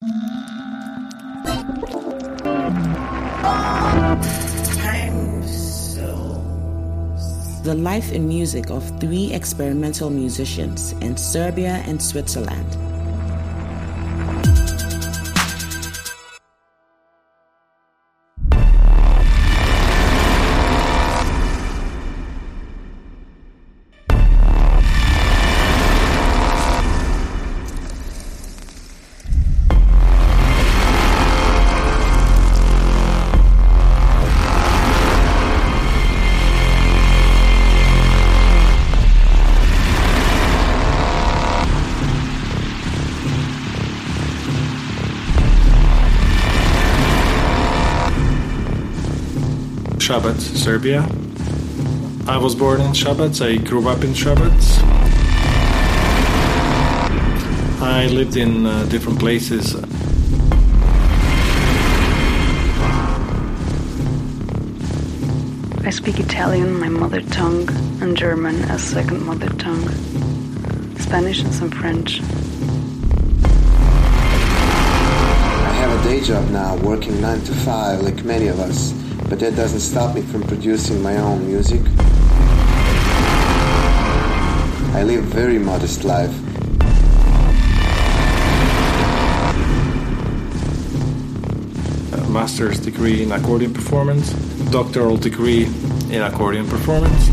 The life and music of 3 experimental musicians in Serbia and Switzerland. Šabac, Serbia. I was born in Šabac, I grew up in Šabac. I lived in different places. I speak Italian, my mother tongue, and German as second mother tongue. Spanish and some French. I have a day job now, working 9 to 5 like many of us. But that doesn't stop me from producing my own music. I live a very modest life. A master's degree in accordion performance, doctoral degree in accordion performance.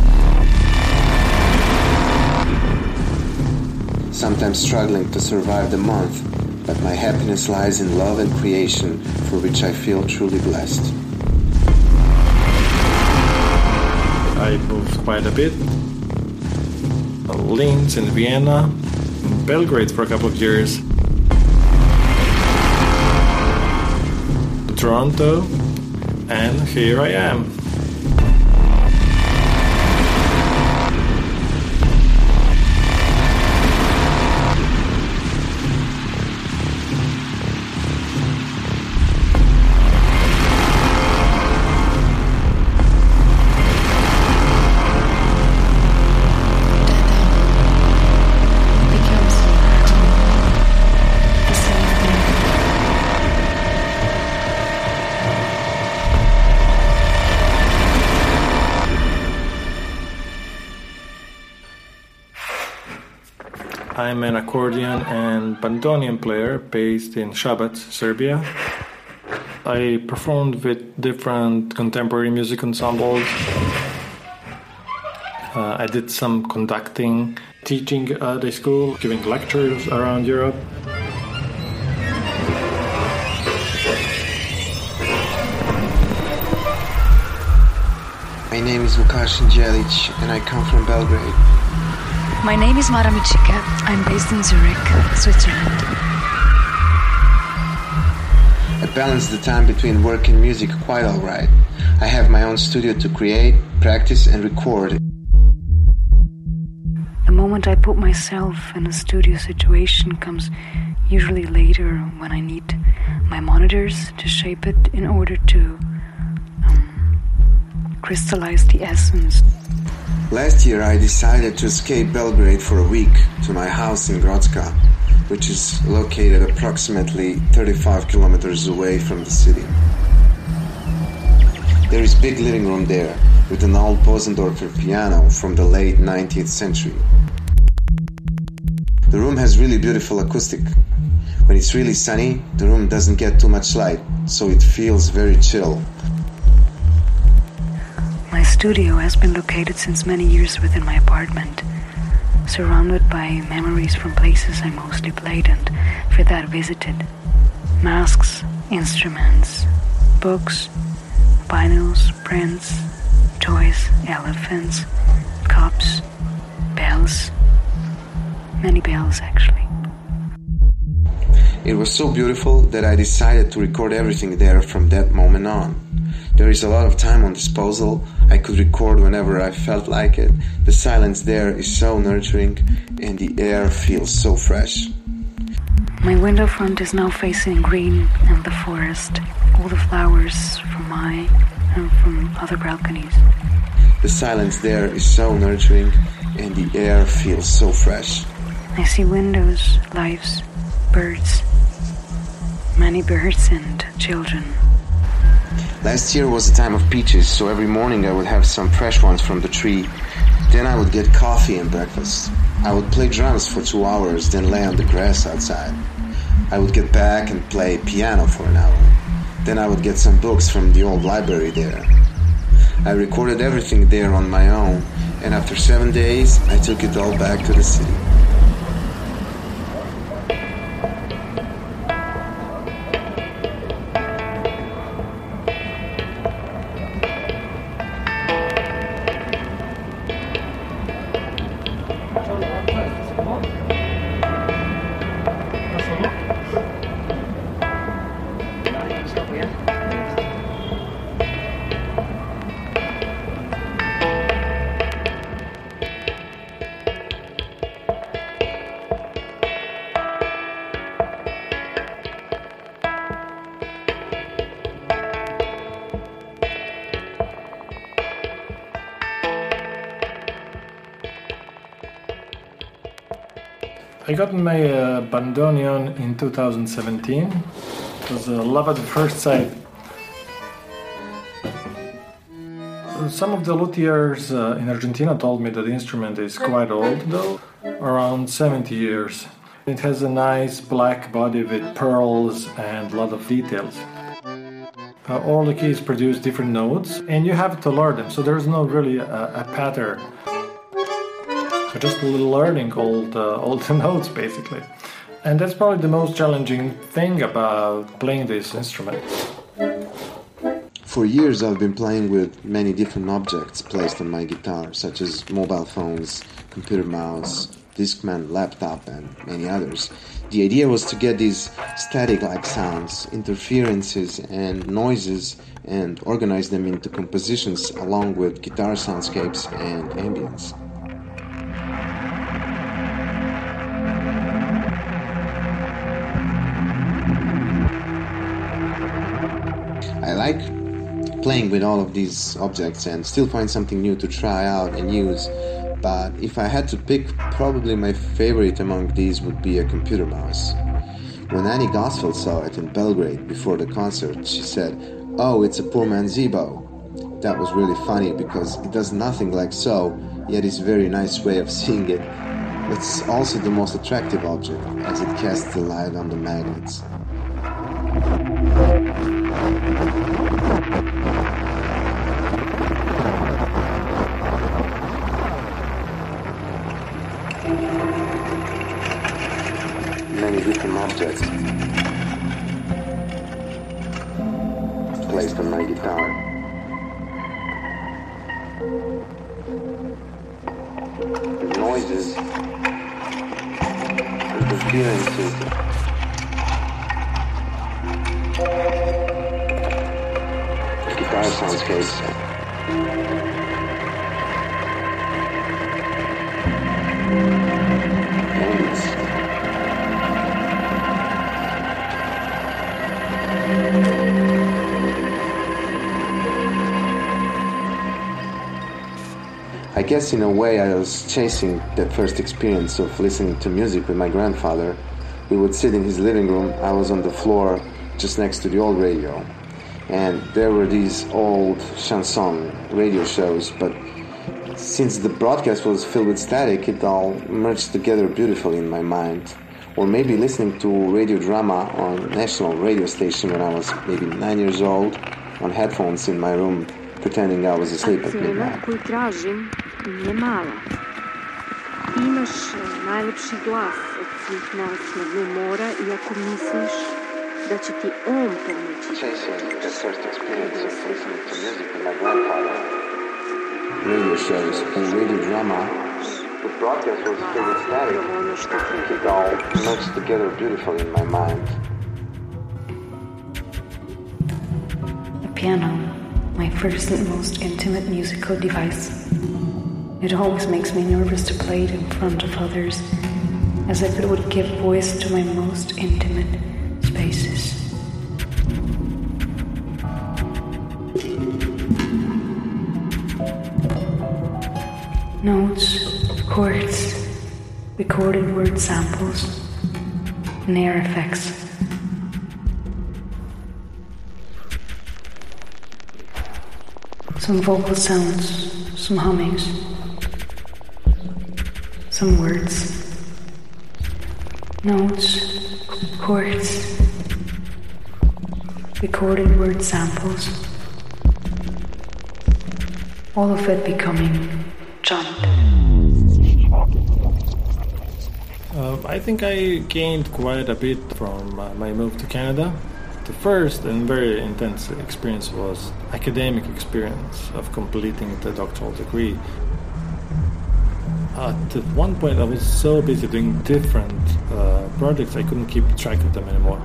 Sometimes struggling to survive the month, but my happiness lies in love and creation, for which I feel truly blessed. I moved quite a bit. Linz and Vienna, Belgrade for a couple of years, Toronto, and here I am. I'm an accordion and bandoneon player based in Šabac, Serbia. I performed with different contemporary music ensembles. I did some conducting, teaching at a school, giving lectures around Europe. My name is Vukašin Đelić and I come from Belgrade. My name is Mara Michika. I'm based in Zurich, Switzerland. I balance the time between work and music quite alright. I have my own studio to create, practice and record. The moment I put myself in a studio situation comes usually later, when I need my monitors to shape it in order to crystallize the essence. Last year I decided to escape Belgrade for a week to my house in Grocka, which is located approximately 35 kilometers away from the city. There is a big living room there with an old Bosendorfer piano from the late 19th century. The room has really beautiful acoustic. When it's really sunny, the room doesn't get too much light, so it feels very chill. My studio has been located since many years within my apartment, surrounded by memories from places I mostly played and for that visited. Masks, instruments, books, vinyls, prints, toys, elephants, cups, bells. Many bells, actually. It was so beautiful that I decided to record everything there from that moment on. There is a lot of time on disposal. I could record whenever I felt like it. The silence there is so nurturing and the air feels so fresh. My window front is now facing green and the forest, all the flowers from my and from other balconies. The silence there is so nurturing and the air feels so fresh. I see windows, lives, birds. tiny birds and children. Last year was the time of peaches, so every morning I would have some fresh ones from the tree. Then I would get coffee and breakfast. I would play drums for 2 hours, then lay on the grass outside. I would get back and play piano for an hour. Then I would get some books from the old library there. I recorded everything there on my own, and after 7 days, I took it all back to the city. I got my bandoneon in 2017. It was a love at first sight. Some of the luthiers in Argentina told me that the instrument is quite old, though, around 70 years. It has a nice black body with pearls and a lot of details. All the keys produce different notes, and you have to learn them, so there's no really a pattern. Just learning all the notes, basically. And that's probably the most challenging thing about playing this instrument. For years I've been playing with many different objects placed on my guitar, such as mobile phones, computer mouse, Discman, laptop, and many others. The idea was to get these static-like sounds, interferences, and noises, and organize them into compositions along with guitar soundscapes and ambience. I like playing with all of these objects and still find something new to try out and use, but if I had to pick, probably my favorite among these would be a computer mouse. When Annie Gosfeld saw it in Belgrade before the concert, she said, "Oh, it's a poor man's Zeebo." That was really funny because it does nothing like so, yet it's a very nice way of seeing it. It's also the most attractive object, as it casts the light on the magnets. Many different objects placed on my guitar. The noises, interferences, guitar soundscapes. I guess in a way I was chasing that first experience of listening to music with my grandfather. We would sit in his living room. I was on the floor just next to the old radio. And there were these old chanson radio shows, but since the broadcast was filled with static, it all merged together beautifully in my mind. Or maybe listening to radio drama on national radio station when I was maybe 9 years old, on headphones in my room, pretending I was asleep at midnight. Koju tražim nije mala. Ti imaš najlepši glas od svih nas na dnu mora i ako misliš da će ti on pomoći. Chasing that first experience of listening to music with my grandfather. Radio shows and radio drama. The broadcast was filled with static. It all merged together beautifully in my mind. The piano, my first and most intimate musical device. It always makes me nervous to play it in front of others, as if it would give voice to my most intimate spaces. Notes, chords, recorded word samples, and air effects. Some vocal sounds, some hummings, some words, notes, chords, recorded word samples, all of it becoming chant. I think I gained quite a bit from my move to Canada. The first and very intense experience was academic experience of completing the doctoral degree. At one point I was so busy doing different projects I couldn't keep track of them anymore.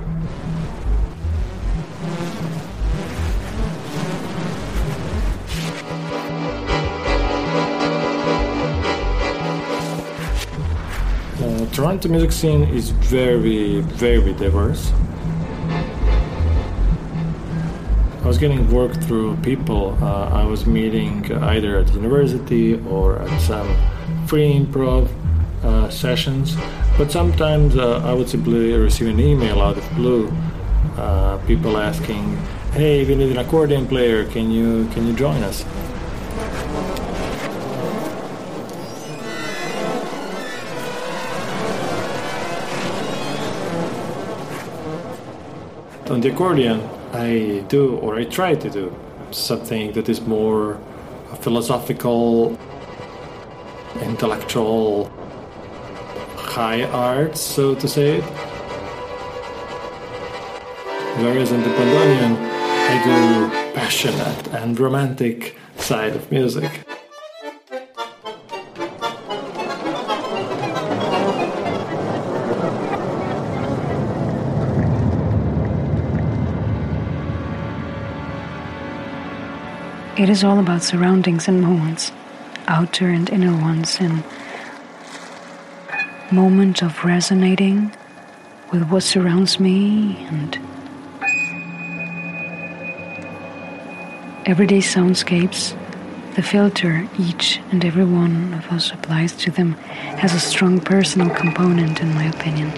Toronto music scene is very, very diverse. I was getting work through people I was meeting either at university or at some free improv sessions, but sometimes I would simply receive an email out of blue, people asking, "Hey, we need an accordion player, can you join us?" On the accordion, I do, or I try to do, something that is more philosophical, intellectual, high art, so to say it. Whereas on the bandoneon, I do passionate and romantic side of music. It is all about surroundings and moments, outer and inner ones, and moments of resonating with what surrounds me and everyday soundscapes. The filter each and every one of us applies to them has a strong personal component, in my opinion.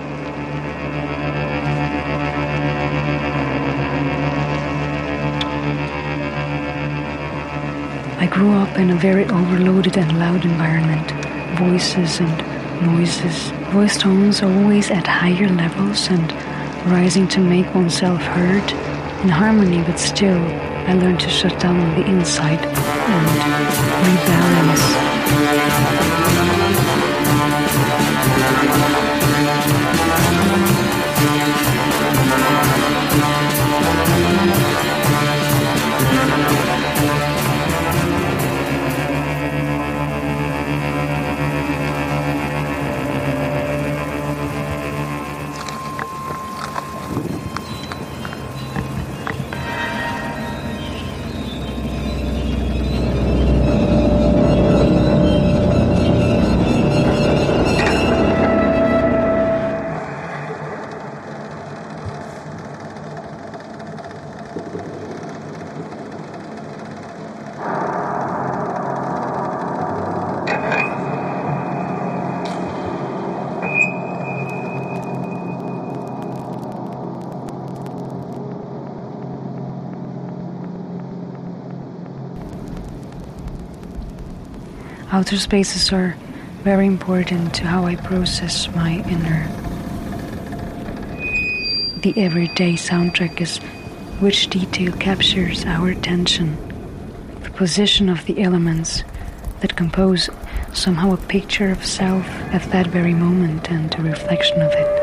I grew up in a very overloaded and loud environment. Voices and noises. Voice tones always at higher levels and rising to make oneself heard in harmony, but still I learned to shut down on the inside and rebalance. Outer spaces are very important to how I process my inner. The everyday soundtrack is which detail captures our attention, the position of the elements that compose somehow a picture of self at that very moment and a reflection of it.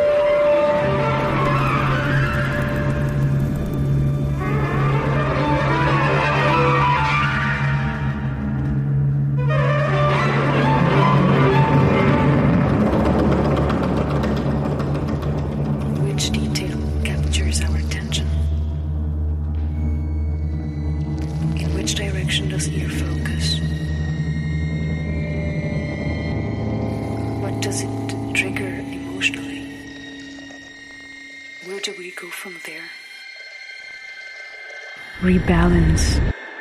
Rebalance.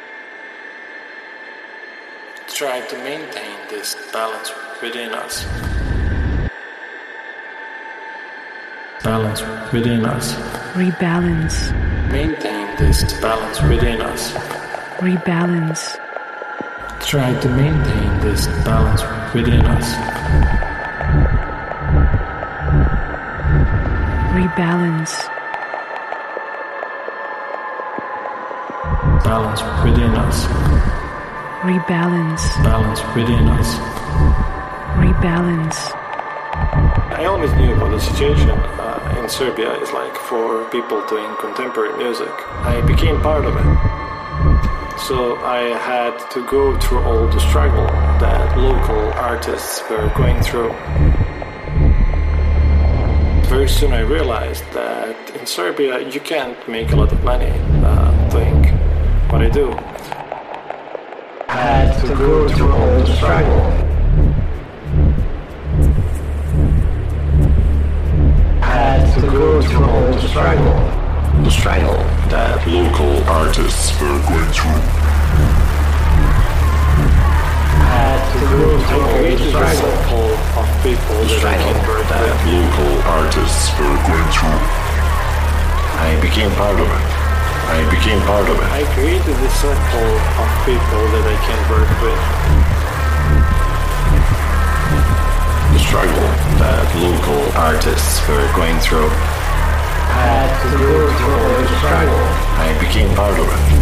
Try to maintain this balance within us. Balance within us. Rebalance. Maintain this balance within us. Rebalance. Try to maintain this balance within us. Rebalance. Balance within us. Rebalance. Balance within us. Rebalance. I always knew about the situation in Serbia is like for people doing contemporary music. I became part of it. So I had to go through all the struggle that local artists were going through. Very soon I realized that in Serbia you can't make a lot of money doing what I do. I had to go through all the struggle. To go through all the struggle that local artists were going through. Had to go through all the struggle of people that local artists were going through. I became part of it. I created a circle of people that I can work with. The struggle that local artists were going through. Had to go through all the struggle. I became part of it.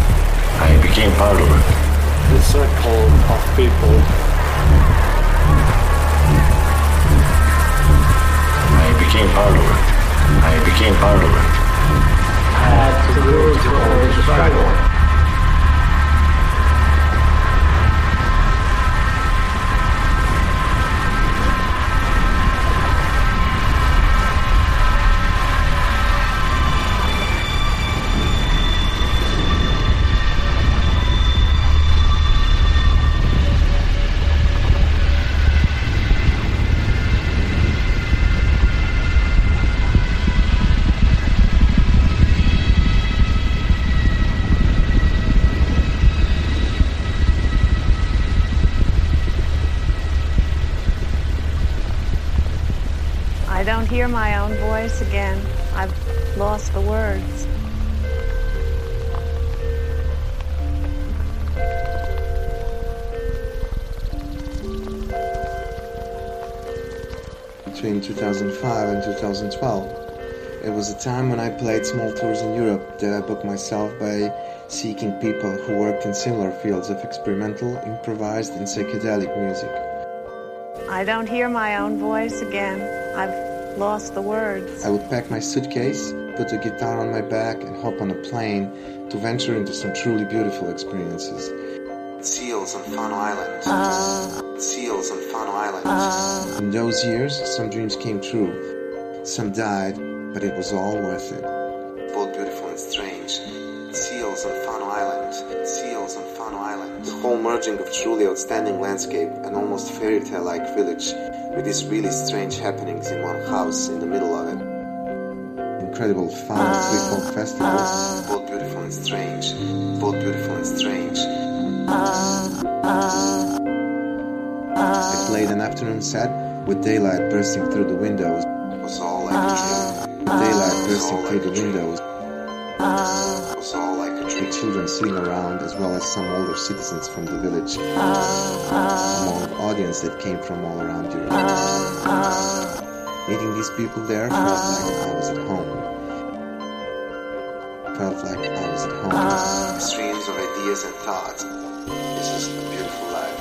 The circle of people. I became part of it. Had to go through all the struggle. I don't hear my own voice again. I've lost the words. Between 2005 and 2012, it was a time when I played small tours in Europe that I booked myself by seeking people who worked in similar fields of experimental, improvised and psychedelic music. I don't hear my own voice again. I've lost the words. I would pack my suitcase, put a guitar on my back and hop on a plane to venture into some truly beautiful experiences. Seals on Fano Island. In those years, some dreams came true. Some died, but it was all worth it. Both beautiful and strange. Seals on Fano Island. The whole merging of truly outstanding landscape and almost fairy tale-like village with these really strange happenings in one house in the middle of it. Incredible fun, free folk festivals, both beautiful and strange. I played an afternoon set with daylight bursting through the windows. It was all like a dream. With children sitting around as well as some older citizens from the village. Among an audience that came from all around Europe. Meeting these people there felt like I was at home. Streams of ideas and thoughts. This is a beautiful life.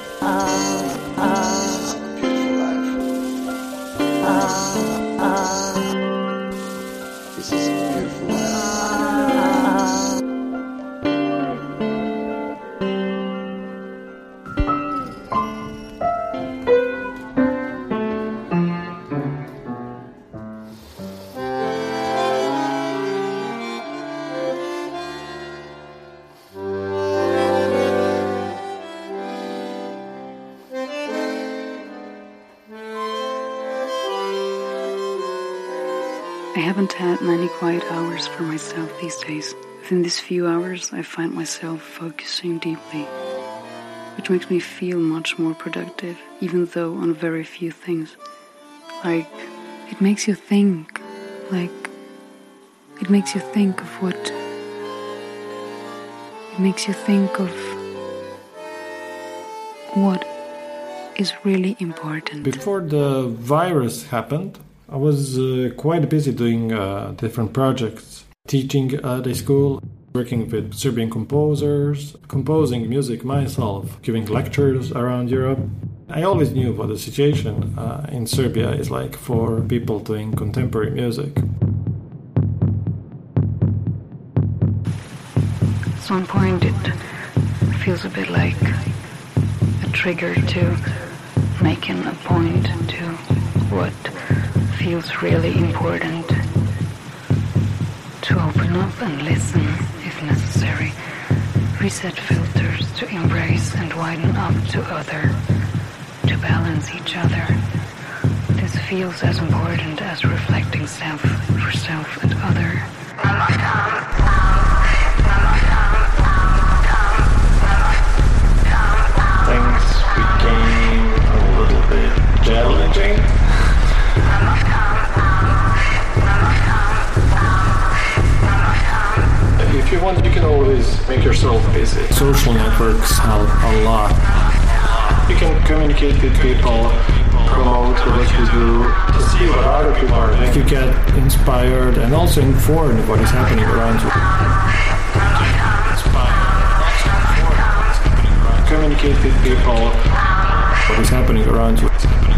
I haven't had many quiet hours for myself these days. Within these few hours, I find myself focusing deeply, which makes me feel much more productive, even though on very few things. Like, it makes you think, of what... It makes you think of what is really important. Before the virus happened, I was quite busy doing different projects, teaching at a school, working with Serbian composers, composing music myself, giving lectures around Europe. I always knew what the situation in Serbia is like for people doing contemporary music. At some point it feels a bit like a trigger to making a point to what feels really important. To open up and listen if necessary. Reset filters to embrace and widen up to other. To balance each other. This feels as important as reflecting self for self and other. Things became a little bit challenging. If you want, you can always make yourself busy. Social networks help a lot. You can communicate with people, promote what you do, to see what other people are doing. You get inspired and also informed of what is happening around you. Communicate with people, what is happening around you.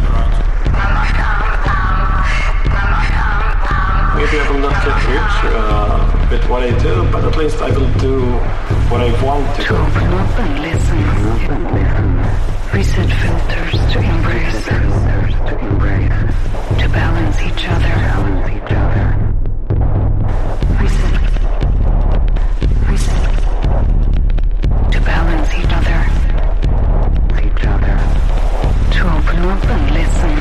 Maybe I will not get rich with what I do, but at least I will do what I want to do. To open up and listen. Reset filters to embrace. To balance each other. Reset. To balance each other. To open up and listen.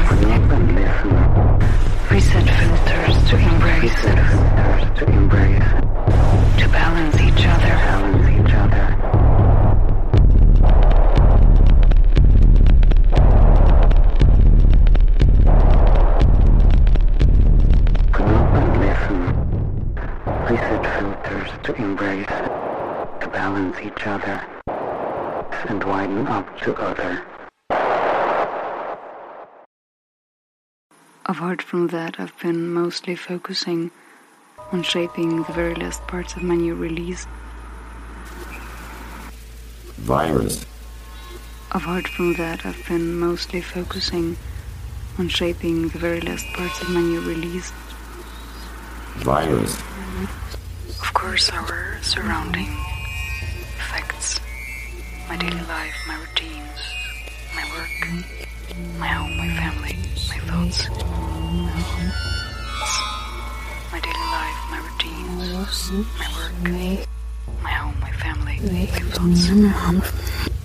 Reset filters to embrace. To balance each other. To embrace, to balance each other, and widen up to other. Apart from that, I've been mostly focusing on shaping the very last parts of my new release. Virus. Apart from that, I've been mostly focusing on shaping the very last parts of my new release. Virus. Of course, our surrounding effects, my daily life, my routines, my work, my home, my family, my thoughts. My daily life, my routines, my work, my home, my family, my thoughts.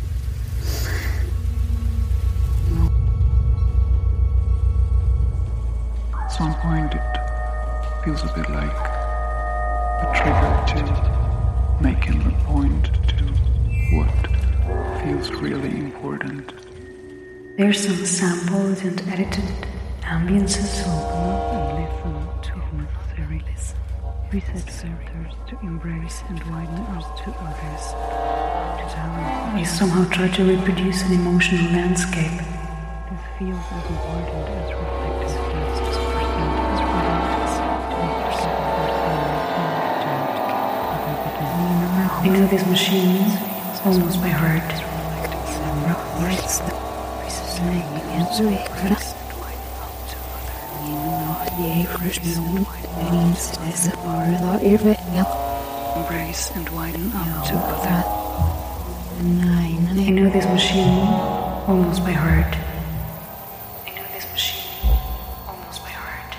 At some point it feels a bit like a trigger to making a point to what feels really important. There's some sampled and edited ambiences. Open up and listen to necessary listen. Reset filters to embrace and widen us to others. I somehow try to reproduce an emotional landscape. This feels as important as reflective filters for as I know this machine almost by heart. Embrace and widen up to other. I know this machine almost by heart. I know this machine almost by heart.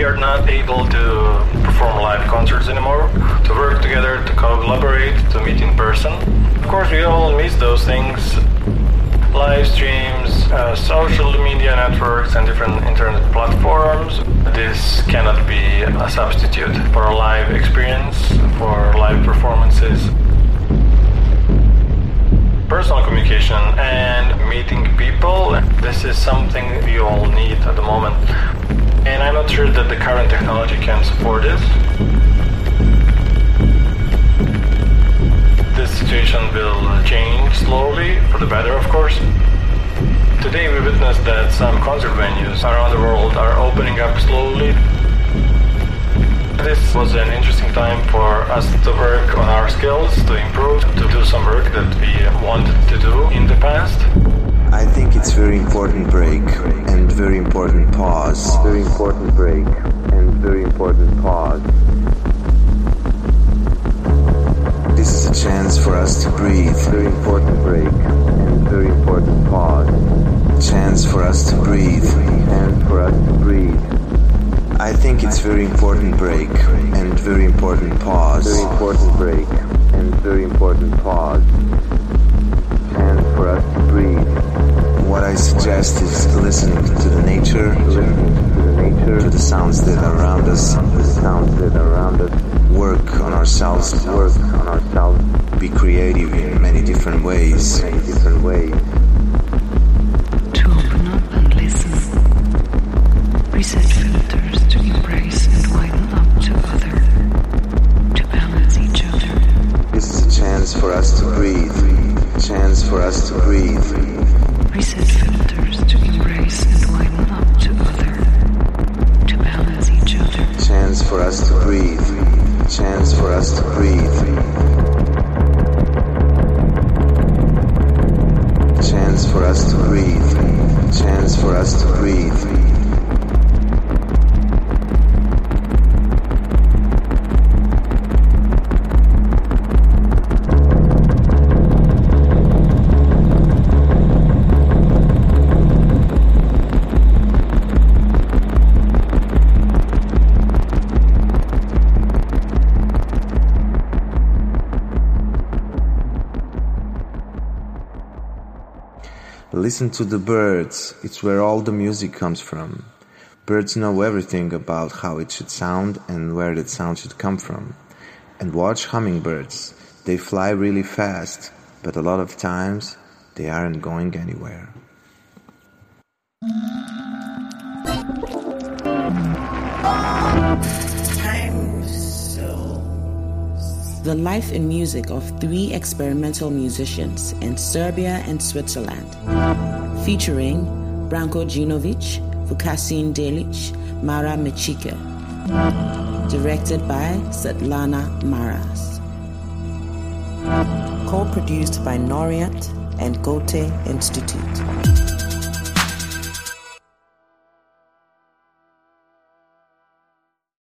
we are not able to perform live concerts anymore, to work together, to collaborate, to meet in person. Of course, we all miss those things. Live streams, social media networks and different internet platforms. This cannot be a substitute for a live experience, for live performances. Personal communication and meeting people, this is something we all need at the moment. And I'm not sure that the current technology can support this. This situation will change slowly, for the better of course. Today we witnessed that some concert venues around the world are opening up slowly. This was an interesting time for us to work on our skills, to improve, to do some work that we wanted to do in the past. I think it's very important break and very important pause. Very important break and very important pause. This is a chance for us to breathe. Very important break and very important pause. Chance for us to breathe. Chance for us to breathe. I think it's very important break and very important pause. Very important break and very important pause. Chance for us to breathe. What I suggest is listening to the nature, to the sounds that are around us, work on ourselves, be creative in many different ways. To open up and listen. Reset filters to embrace and widen up to other. To balance each other. This is a chance for us to breathe. Chance for us to breathe. Reset filters to embrace and widen up to other. To balance each other. Chance for us to breathe. Chance for us to breathe. Chance for us to breathe. Chance for us to breathe. Listen to the birds, it's where all the music comes from. Birds know everything about how it should sound and where that sound should come from. And watch hummingbirds, they fly really fast, but a lot of times they aren't going anywhere. The life and music of 3 experimental musicians in Serbia and Switzerland, featuring Branko Djinovic, Vukasin Delic, Mara Mechike, directed by Svetlana Maras. Co-produced by Noriat and Goethe Institute.